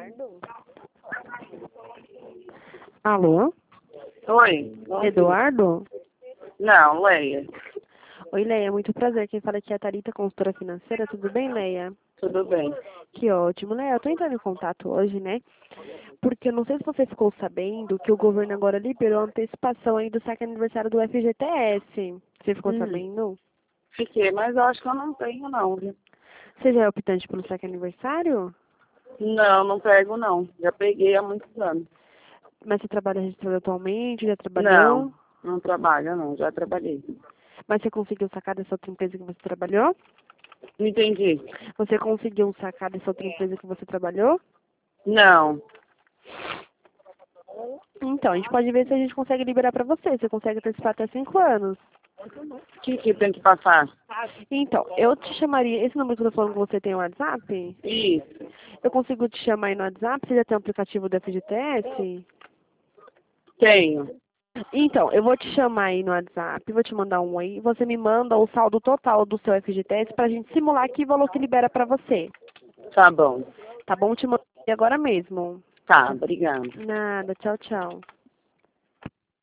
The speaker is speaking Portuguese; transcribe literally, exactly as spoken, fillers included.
Eduardo? Alô? Oi. Eduardo? Não, Leia. Oi, Leia, muito prazer. Quem fala aqui é a Thalita, consultora financeira. Tudo bem, Leia? Tudo bem. Que ótimo. Leia, eu tô entrando em contato hoje, né? Porque eu não sei se você ficou sabendo que o governo agora liberou a antecipação aí do saque aniversário do F G T S. Você ficou Hum. sabendo? Fiquei, mas eu acho que eu não tenho, não, viu? Você já é optante pelo saque aniversário? Não, não pego, não. Já peguei há muitos anos. Mas você trabalha registrado atualmente? Já trabalhou? Não, não trabalho, não. Já trabalhei. Mas você conseguiu sacar dessa outra empresa que você trabalhou? Não entendi. Você conseguiu sacar dessa outra empresa que você trabalhou? Não. Então, a gente pode ver se a gente consegue liberar pra você. Você consegue antecipar até cinco anos. O que que tem que passar? Então, eu te chamaria... Esse número que eu tô falando com você tem um WhatsApp? Isso. Eu consigo te chamar aí no WhatsApp? Você já tem um aplicativo do F G T S? Tenho. Então, eu vou te chamar aí no WhatsApp, vou te mandar um oi. Você me manda o saldo total do seu F G T S pra gente simular que valor que libera pra você. Tá bom. Tá bom? Te mando agora mesmo. Tá, obrigada. Nada. Tchau, tchau.